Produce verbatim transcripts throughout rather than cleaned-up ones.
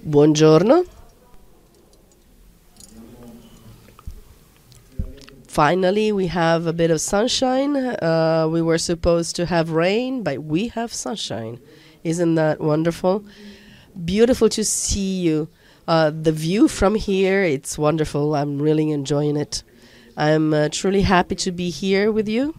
Buongiorno. Finally, we have a bit of sunshine. Uh, we were supposed to have rain, but we have sunshine. Isn't that wonderful? Beautiful to see you. Uh, the view from here, it's wonderful. I'm really enjoying it. I'm uh, truly happy to be here with you.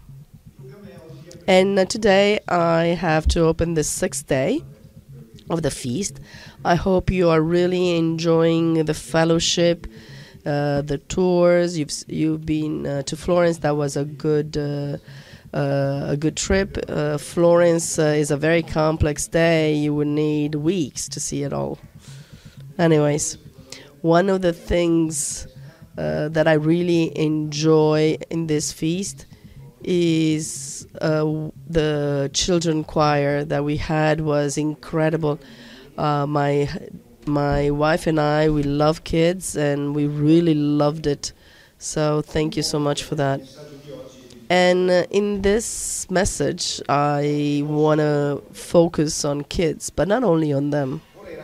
And uh, today I have to open the sixth day of the feast. I hope you are really enjoying the fellowship, uh, the tours. You've you've been uh, to Florence. That was a good uh, uh, a good trip. Uh, Florence uh, is a very complex day. You would need weeks to see it all. Anyways, one of the things uh, that I really enjoy in this feast is uh, the children choir that we had was incredible. Uh, my my wife and I, we love kids, and we really loved it. So thank you so much for that. And uh, in this message, I want to focus on kids, but not only on them.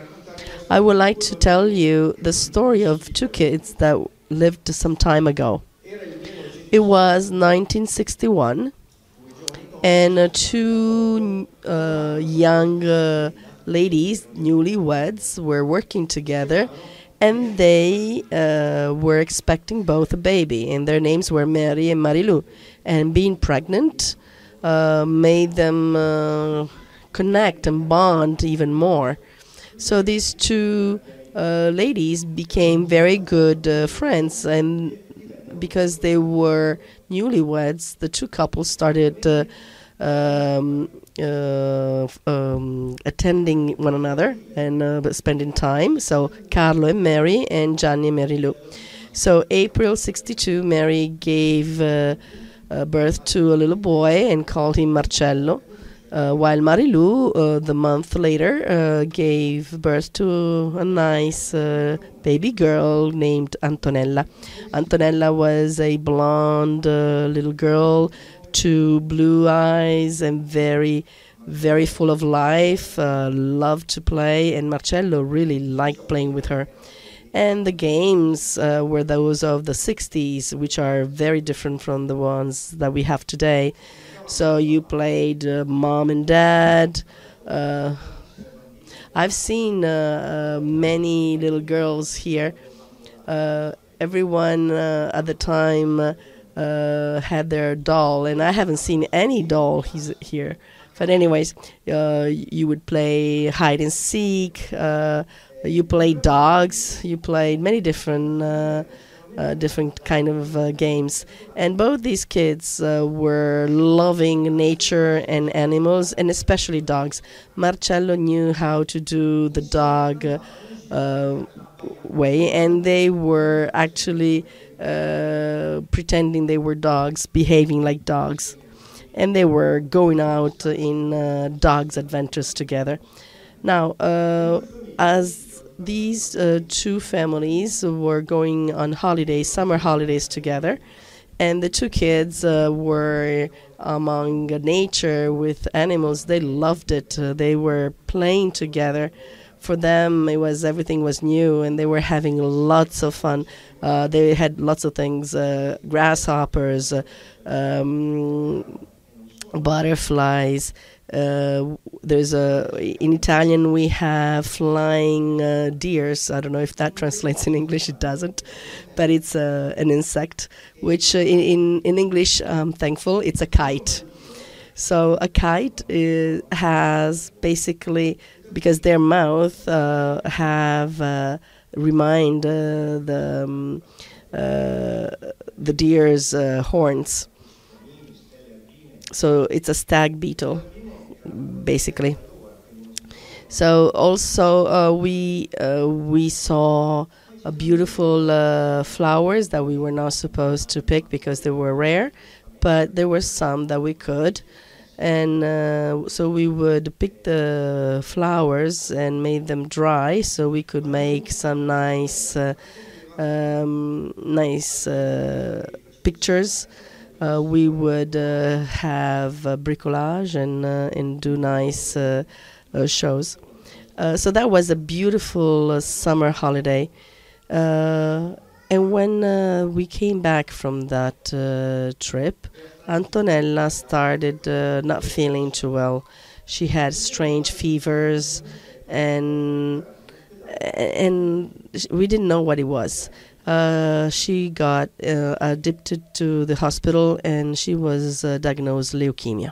I would like to tell you the story of two kids that lived some time ago. It was nineteen sixty-one, and uh, two uh, young uh, ladies, newlyweds, were working together, and they uh, were expecting both a baby, and their names were Mary and Marilou. And being pregnant uh, made them uh, connect and bond even more. So these two uh, ladies became very good uh, friends, and because they were newlyweds, the two couples started uh, um, uh, um, attending one another and uh, spending time. So Carlo and Mary, and Gianni and Marilou. So April sixty-two, Mary gave uh, uh, birth to a little boy and called him Marcello. Uh, while Marilou, uh, the month later, uh, gave birth to a nice uh, baby girl named Antonella. Antonella was a blonde uh, little girl, two blue eyes, and very, very full of life, uh, loved to play, and Marcello really liked playing with her. And the games uh, were those of the sixties, which are very different from the ones that we have today. So you played uh, mom and dad. Uh, I've seen uh, uh, many little girls here. Uh, everyone uh, at the time uh, had their doll, and I haven't seen any doll he's here. But anyways, uh, you would play hide and seek. Uh, you played dogs. You played many different uh, Uh, different kind of uh, games. And both these kids uh, were loving nature and animals, and especially dogs. Marcello knew how to do the dog uh, way, and they were actually uh, pretending they were dogs, behaving like dogs. And they were going out in uh, dogs' adventures together. Now, uh, as these uh, two families were going on holidays, summer holidays together, and the two kids uh, were among nature with animals. They loved it. Uh, they were playing together. For them, it was everything was new, and they were having lots of fun. Uh, they had lots of things: uh, grasshoppers, uh, um, butterflies. Uh, there's a in Italian we have flying uh, deers. I don't know if that translates in English. It doesn't, but it's uh, an insect, which uh, in, in in English, I'm thankful, it's a kite. So a kite is, has basically, because their mouth uh, have uh, remind uh, the um, uh, the deer's uh, horns. So it's a stag beetle, basically. So also uh, we uh, we saw a beautiful uh, flowers that we were not supposed to pick because they were rare, but there were some that we could, and uh, so we would pick the flowers and made them dry so we could make some nice uh, um, nice uh, pictures. Uh, we would uh, have uh, bricolage and uh, and do nice uh, uh, shows. Uh, so that was a beautiful uh, summer holiday. Uh, and when uh, we came back from that uh, trip, Antonella started uh, not feeling too well. She had strange fevers, and and we didn't know what it was. Uh, she got uh, admitted to the hospital, and she was uh, diagnosed leukemia.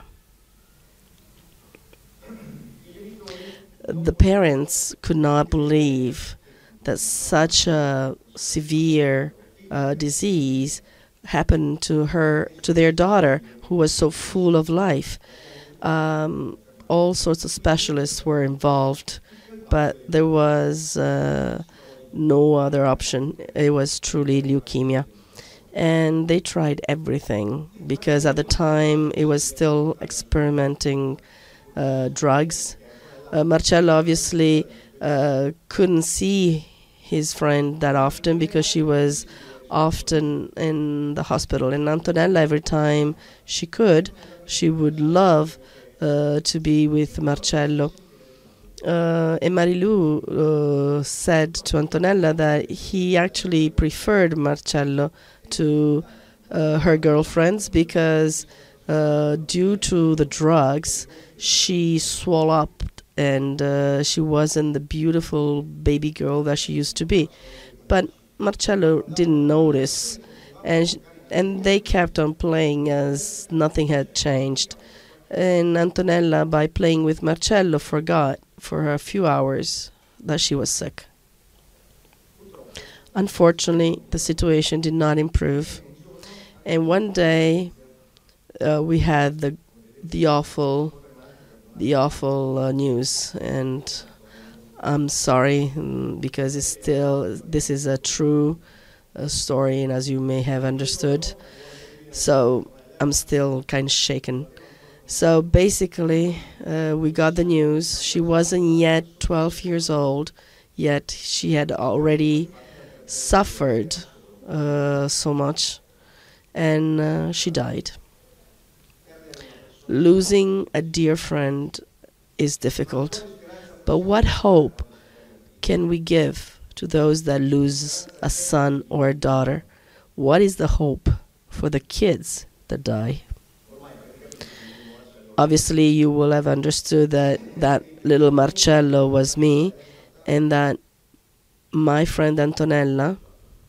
The parents could not believe that such a severe uh, disease happened to her, to their daughter, who was so full of life. Um, all sorts of specialists were involved, but there was uh, no other option. It was truly leukemia. And they tried everything, because at the time it was still experimenting uh, drugs. Uh, Marcello obviously uh, couldn't see his friend that often because she was often in the hospital. And Antonella, every time she could, she would love uh, to be with Marcello. Uh, and Marilu uh, said to Antonella that he actually preferred Marcello to uh, her girlfriends because uh, due to the drugs, she swelled up, and uh, she wasn't the beautiful baby girl that she used to be. But Marcello didn't notice, and sh- and they kept on playing as nothing had changed. And Antonella, by playing with Marcello, forgot for a few hours that she was sick. Unfortunately, the situation did not improve. And one day, uh, we had the the awful the awful uh, news, and I'm sorry mm, because it's still this is a true uh, story, and as you may have understood, so I'm still kind of shaken. So basically, uh, we got the news. She wasn't yet twelve years old, yet she had already suffered uh, so much, and uh, she died. Losing a dear friend is difficult, but what hope can we give to those that lose a son or a daughter? What is the hope for the kids that die? Obviously, you will have understood that that little Marcello was me, and that my friend Antonella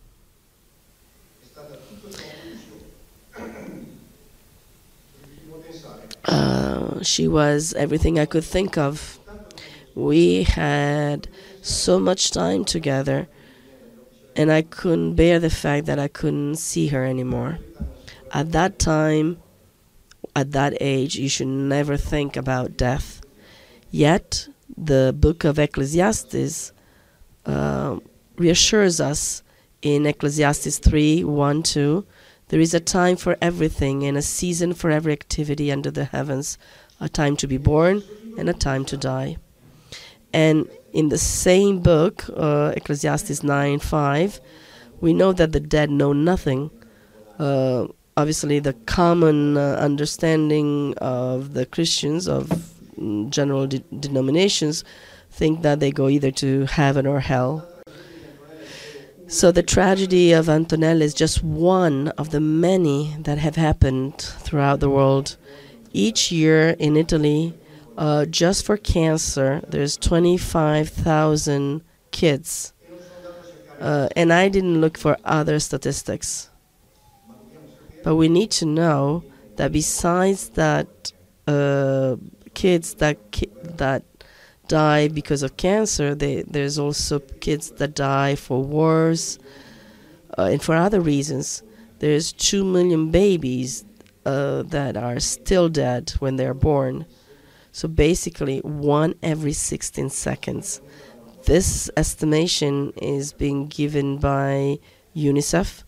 Uh, she was everything I could think of. We had so much time together, and I couldn't bear the fact that I couldn't see her anymore. At that time, at that age, you should never think about death. Yet, the book of Ecclesiastes uh, reassures us in Ecclesiastes three, one, two, there is a time for everything and a season for every activity under the heavens, a time to be born and a time to die. And in the same book, uh, Ecclesiastes nine, five, we know that the dead know nothing. Uh, obviously, the common uh, understanding of the Christians, of mm, general de- denominations, think that they go either to heaven or hell. So the tragedy of Antonella is just one of the many that have happened throughout the world. Each year in Italy, uh, just for cancer, there's twenty-five thousand kids. Uh, and I didn't look for other statistics. But we need to know that besides that uh, kids that ki- that die because of cancer, they, there's also kids that die for wars uh, and for other reasons. There's two million babies uh, that are still dead when they're born. So basically, one every sixteen seconds. This estimation is being given by UNICEF.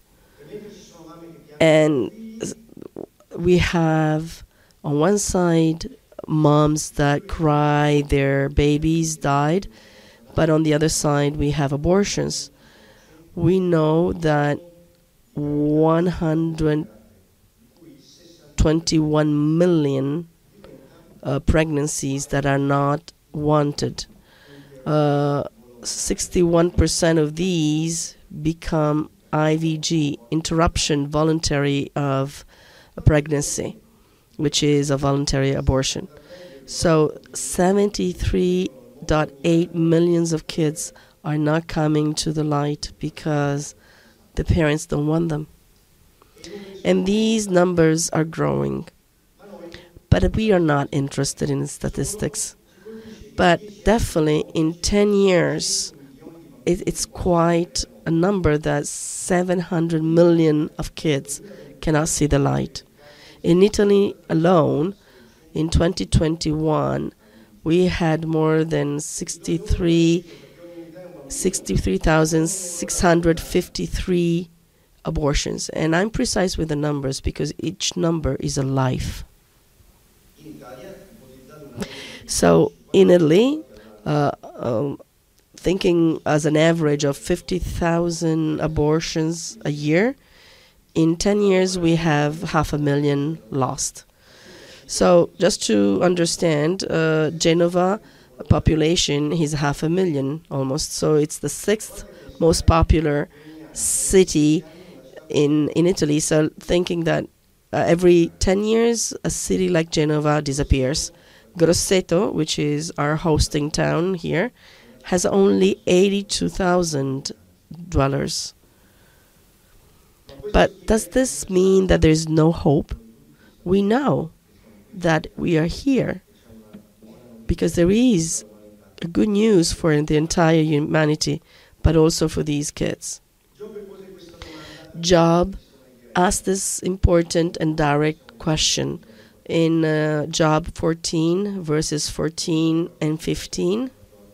And we have, on one side, moms that cry their babies died, but on the other side we have abortions. We know that one hundred twenty-one million uh, pregnancies that are not wanted. uh, sixty-one percent of these become I V G, interruption voluntary of a pregnancy, which is a voluntary abortion. So seventy-three point eight millions of kids are not coming to the light because the parents don't want them. And these numbers are growing. But we are not interested in statistics. But definitely in ten years, it, it's quite a number that seven hundred million of kids cannot see the light. In Italy alone, in twenty twenty-one, we had more than sixty-three thousand six hundred fifty-three abortions. And I'm precise with the numbers because each number is a life. So in Italy, uh, um, thinking as an average of fifty thousand abortions a year, in ten years we have half a million lost. So just to understand, uh, Genova population is half a million almost. So it's the sixth most popular city in, in Italy. So thinking that uh, every ten years, a city like Genova disappears. Grosseto, which is our hosting town here, has only eighty-two thousand dwellers. But does this mean that there's no hope? We know that we are here because there is good news for the entire humanity, but also for these kids. Job asked this important and direct question in uh, Job fourteen, verses fourteen and fifteen.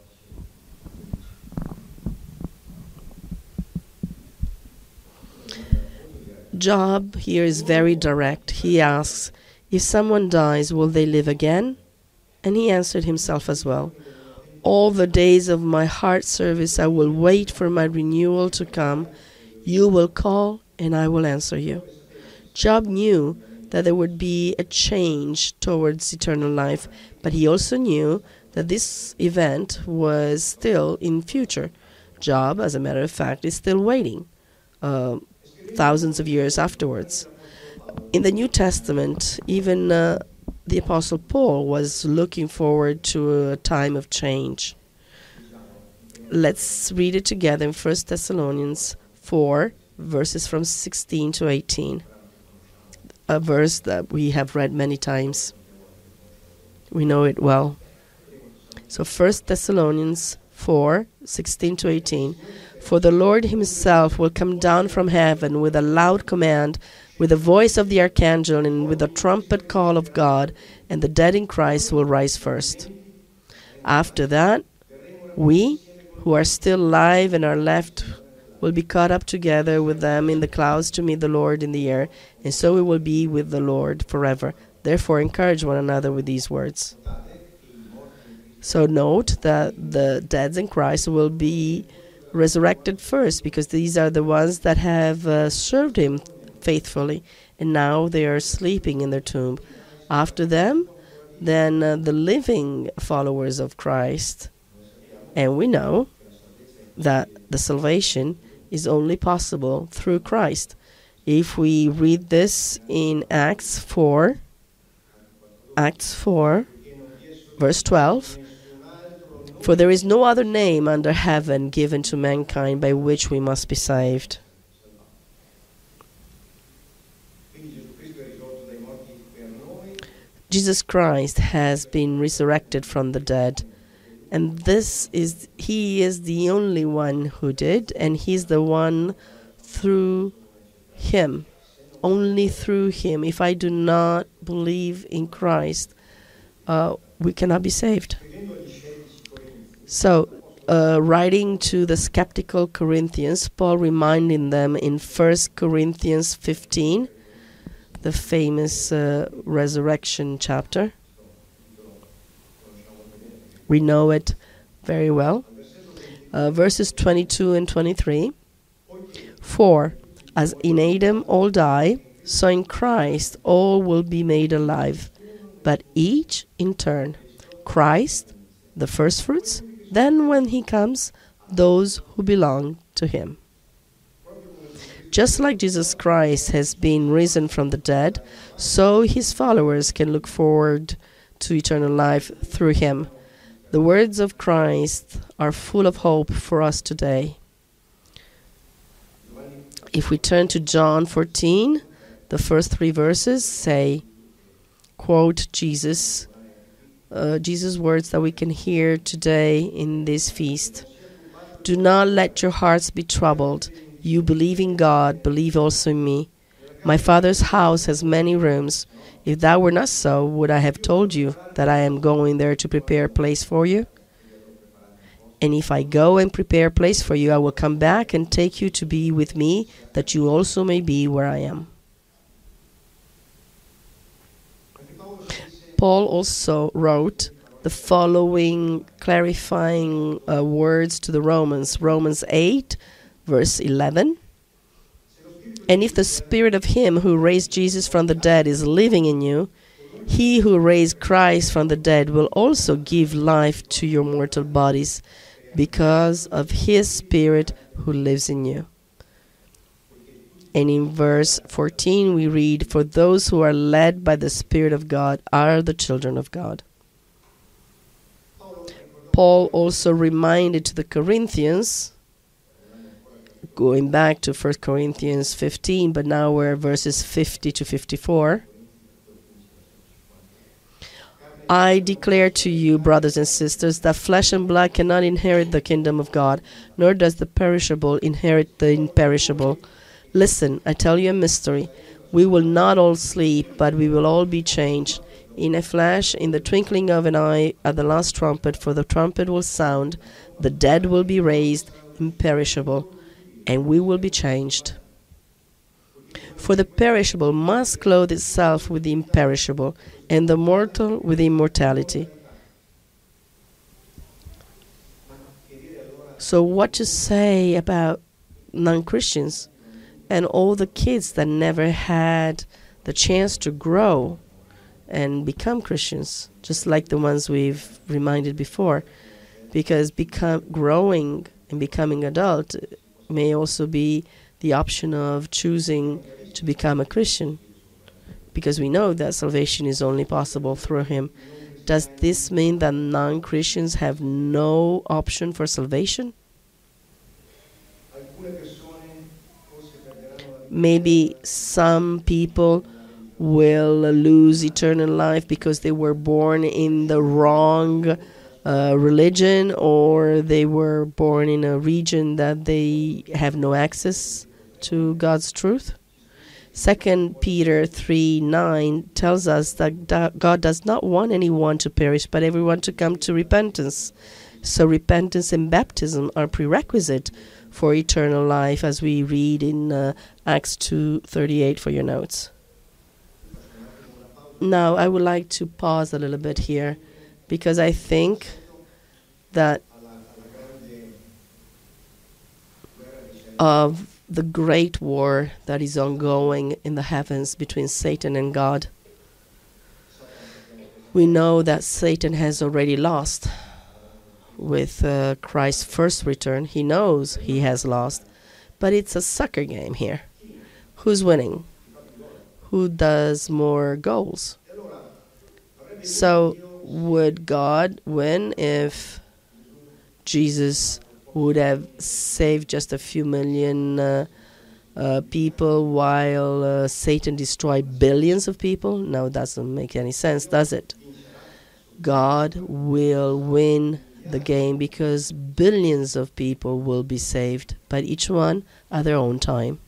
Job here is very direct. He asks, if someone dies, will they live again? And he answered himself as well. All the days of my heart service I will wait for my renewal to come. You will call, and I will answer you. Job knew that there would be a change towards eternal life, but he also knew that this event was still in future. Job, as a matter of fact, is still waiting uh, thousands of years afterwards. In the New Testament, even uh, the Apostle Paul was looking forward to a time of change. Let's read it together in First Thessalonians four, verses from sixteen to eighteen. A verse that we have read many times. We know it well. So First Thessalonians four, sixteen to eighteen. For the Lord himself will come down from heaven with a loud command, with the voice of the archangel, and with the trumpet call of God, and the dead in Christ will rise first. After that, we, who are still alive and are left, will be caught up together with them in the clouds to meet the Lord in the air, and so we will be with the Lord forever. Therefore, encourage one another with these words. So note that the dead in Christ will be resurrected first, because these are the ones that have uh, served him faithfully, and now they are sleeping in their tomb. After them, then uh, the living followers of Christ. And we know that the salvation is only possible through Christ. If we read this in Acts four, Acts four, verse twelve, for there is no other name under heaven given to mankind by which we must be saved. Jesus Christ has been resurrected from the dead. And this is, he is the only one who did, and he's the one through him, only through him. If I do not believe in Christ, uh, we cannot be saved. So, uh, writing to the skeptical Corinthians, Paul reminding them in First Corinthians fifteen, the famous uh, resurrection chapter. We know it very well. Uh, verses twenty-two and twenty-three. For, as in Adam all die, so in Christ all will be made alive, but each in turn. Christ, the firstfruits, Then when he comes, those who belong to him. Just like Jesus Christ has been risen from the dead, so his followers can look forward to eternal life through him. The words of Christ are full of hope for us today. If we turn to John fourteen, the first three verses say, quote Jesus, uh, Jesus' words that we can hear today in this feast. Do not let your hearts be troubled. You believe in God, believe also in me. My Father's house has many rooms. If that were not so, would I have told you that I am going there to prepare a place for you? And if I go and prepare a place for you, I will come back and take you to be with me, that you also may be where I am. Paul also wrote the following clarifying uh, words to the Romans. Romans eight, verse eleven. And if the spirit of him who raised Jesus from the dead is living in you, he who raised Christ from the dead will also give life to your mortal bodies because of his spirit who lives in you. And in verse fourteen we read, for those who are led by the Spirit of God are the children of God. Paul also reminded to the Corinthians, going back to First Corinthians fifteen, but now we're verses fifty to fifty-four. I declare to you, brothers and sisters, that flesh and blood cannot inherit the kingdom of God, nor does the perishable inherit the imperishable. Listen, I tell you a mystery. We will not all sleep, but we will all be changed. In a flash, in the twinkling of an eye, at the last trumpet, for the trumpet will sound, the dead will be raised imperishable, and we will be changed. For the perishable must clothe itself with the imperishable, and the mortal with immortality. So what to say about non-Christians and all the kids that never had the chance to grow and become Christians, just like the ones we've reminded before? Because become growing and becoming adult may also be the option of choosing to become a Christian, because we know that salvation is only possible through him. Does this mean that non-Christians have no option for salvation? Maybe some people will lose eternal life because they were born in the wrong uh, religion, or they were born in a region that they have no access to God's truth. Second Peter three nine tells us that God does not want anyone to perish, but everyone to come to repentance. So repentance and baptism are prerequisite for eternal life, as we read in uh, Acts two thirty-eight for your notes. Now, I would like to pause a little bit here, because I think that of the great war that is ongoing in the heavens between Satan and God. We know that Satan has already lost with uh, Christ's first return. He knows he has lost, but it's a soccer game here. Who's winning? Who does more goals? So would God win if Jesus would have saved just a few million uh, uh, people while uh, Satan destroyed billions of people? No, it doesn't make any sense, does it? God will win the game because billions of people will be saved, but each one at their own time.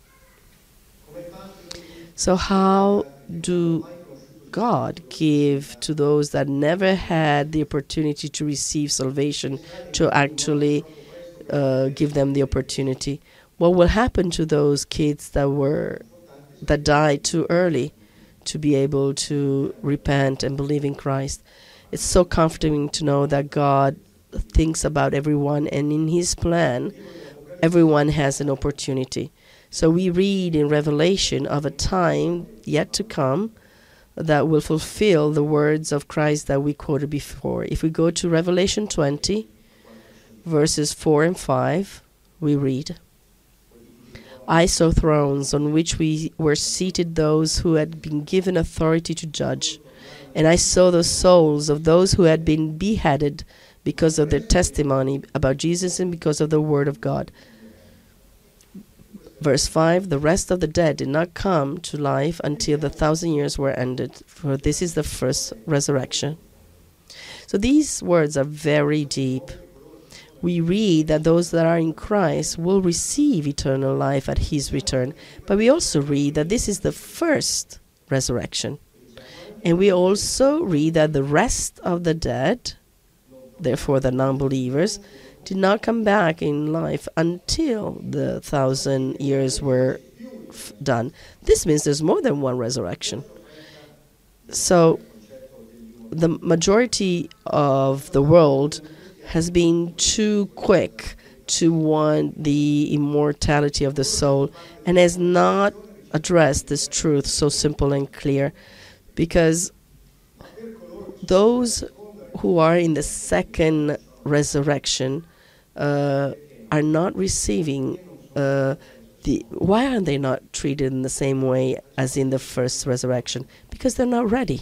So how do God give to those that never had the opportunity to receive salvation to actually uh, give them the opportunity? What will happen to those kids that were that died too early to be able to repent and believe in Christ? It's so comforting to know that God thinks about everyone, and in his plan, everyone has an opportunity. So we read in Revelation of a time yet to come that will fulfill the words of Christ that we quoted before. If we go to Revelation twenty, verses four and five, we read, I saw thrones on which we were seated those who had been given authority to judge, and I saw the souls of those who had been beheaded because of their testimony about Jesus and because of the word of God. Verse five, the rest of the dead did not come to life until the thousand years were ended, for this is the first resurrection. So these words are very deep. We read that those that are in Christ will receive eternal life at his return, but we also read that this is the first resurrection. And we also read that the rest of the dead, therefore the non-believers, did not come back in life until the thousand years were f- done. This means there's more than one resurrection. So the majority of the world has been too quick to want the immortality of the soul and has not addressed this truth so simple and clear, because those who are in the second resurrection uh, are not receiving uh, the why are they not treated in the same way as in the first resurrection? Because they're not ready.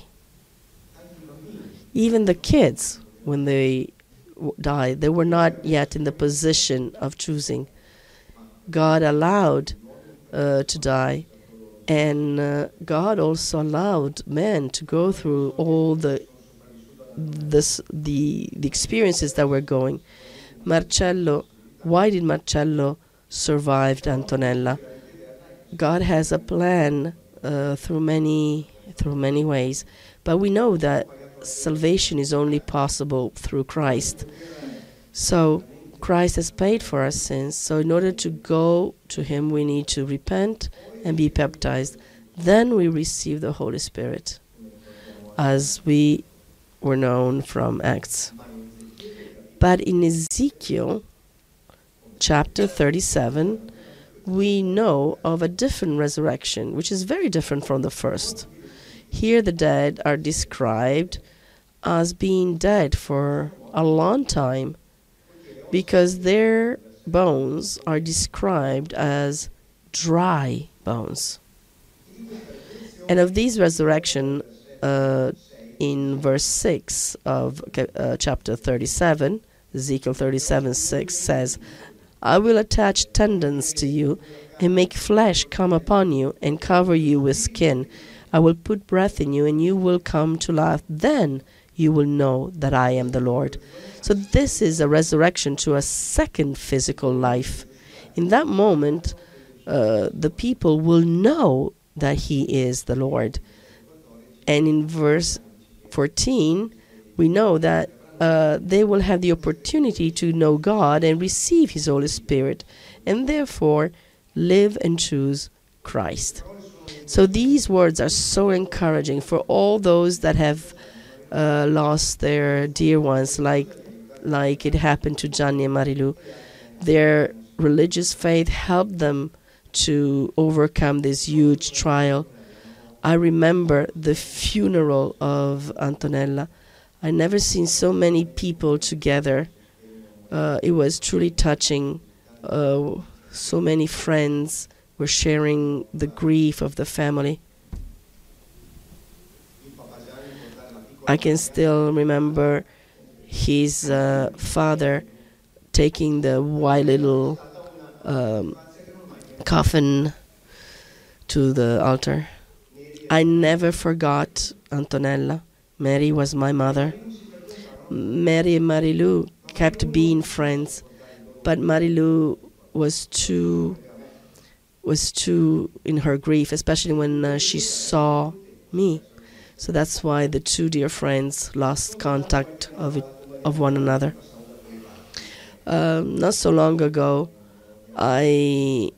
Even the kids, when they w- died, they were not yet in the position of choosing. God allowed uh, to die, and uh, God also allowed men to go through all the this the the experiences that were going. Marcello, why did Marcello survive Antonella? God has a plan uh, through many through many ways, but we know that salvation is only possible through Christ. So Christ has paid for our sins. So in order to go to him, we need to repent and be baptized. Then we receive the Holy Spirit, as we were known from Acts. But in Ezekiel chapter thirty-seven, we know of a different resurrection, which is very different from the first. Here the dead are described as being dead for a long time, because their bones are described as dry bones. And of these resurrection, uh, in verse six of uh, chapter thirty-seven, Ezekiel thirty-seven six says, I will attach tendons to you and make flesh come upon you and cover you with skin. I will put breath in you and you will come to life. Then you will know that I am the Lord. So this is a resurrection to a second physical life. In that moment, uh, the people will know that he is the Lord. And in verse fourteen, we know that uh, they will have the opportunity to know God and receive his Holy Spirit, and therefore live and choose Christ. So these words are so encouraging for all those that have uh, lost their dear ones, like like it happened to Gianni and Marilu. Their religious faith helped them to overcome this huge trial. I remember the funeral of Antonella. I never seen so many people together. Uh, it was truly touching. Uh, so many friends were sharing the grief of the family. I can still remember his uh, father taking the white little um, coffin to the altar. I never forgot Antonella. Mary was my mother. Mary and Marilu kept being friends, but Marilu was too was too in her grief, especially when uh, she saw me. So that's why the two dear friends lost contact of it, of one another. Um, not so long ago, I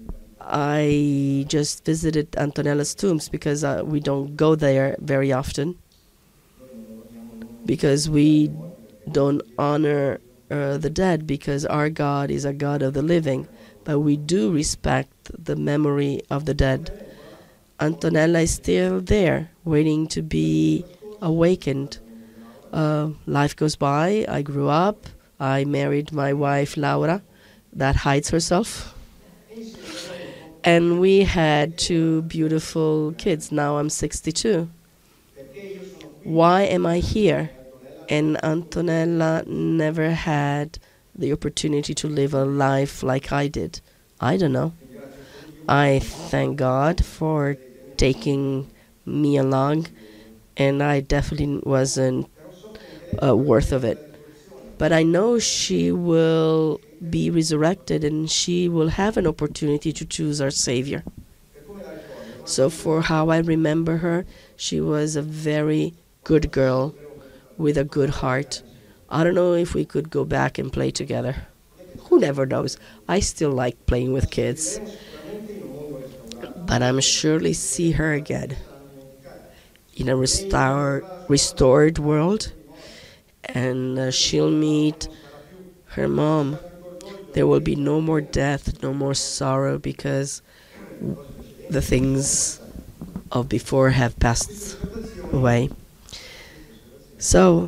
I just visited Antonella's tombs, because uh, we don't go there very often, because we don't honor uh, the dead, because our God is a God of the living, but we do respect the memory of the dead. Antonella is still there, waiting to be awakened. Uh, life goes by. I grew up. I married my wife, Laura, that hides herself. And we had two beautiful kids. Now I'm sixty-two. Why am I here? And Antonella never had the opportunity to live a life like I did. I don't know. I thank God for taking me along, and I definitely wasn't uh, worth of it. But I know she will be resurrected, and she will have an opportunity to choose our Savior. So for how I remember her, she was a very good girl with a good heart. I don't know if we could go back and play together. Who never knows? I still like playing with kids. But I'm surely see her again in a restored, restored world. And uh, she'll meet her mom. There will be no more death, no more sorrow, because the things of before have passed away. So,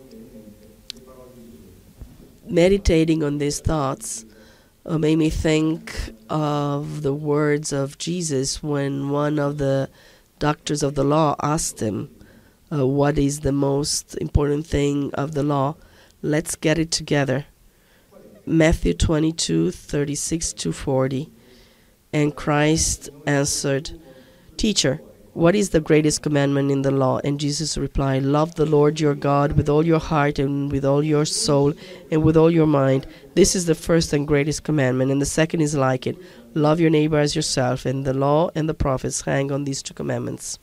meditating on these thoughts uh, made me think of the words of Jesus when one of the doctors of the law asked him, uh, what is the most important thing of the law? Let's get it together. Matthew twenty-two, thirty-six to forty. And Christ answered, Teacher, what is the greatest commandment in the law? And Jesus replied, love the Lord your God with all your heart and with all your soul and with all your mind. This is the first and greatest commandment, and the second is like it. Love your neighbor as yourself, and the law and the prophets hang on these two commandments.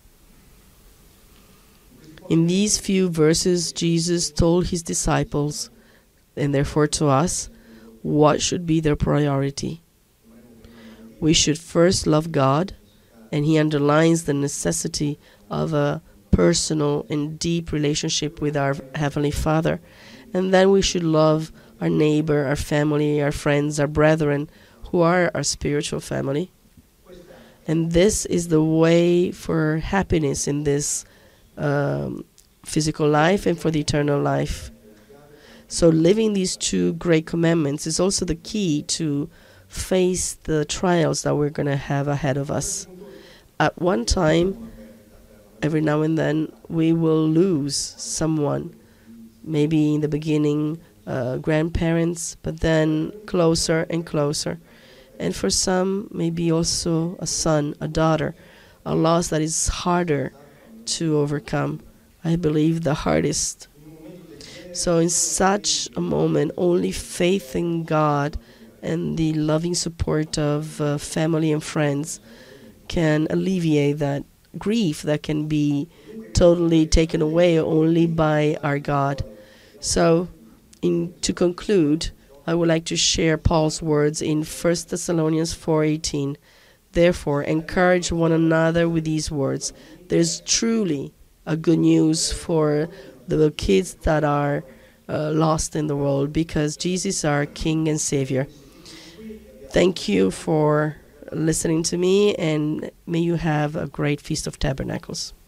In these few verses, Jesus told his disciples, and therefore to us, what should be their priority. We should first love God, and he underlines the necessity of a personal and deep relationship with our Heavenly Father. And then we should love our neighbor, our family, our friends, our brethren, who are our spiritual family. And this is the way for happiness in this um, physical life and for the eternal life. So living these two great commandments is also the key to face the trials that we're going to have ahead of us. At one time, every now and then, we will lose someone. Maybe in the beginning, uh, grandparents, but then closer and closer. And for some, maybe also a son, a daughter, a loss that is harder to overcome. I believe the hardest. So in such a moment, only faith in God and the loving support of uh, family and friends can alleviate that grief that can be totally taken away only by our God. So, in, to conclude, I would like to share Paul's words in First Thessalonians four eighteen. Therefore, encourage one another with these words. There's truly a good news for the kids that are uh, lost in the world, because Jesus is our King and Savior. Thank you for listening to me, and may you have a great Feast of Tabernacles.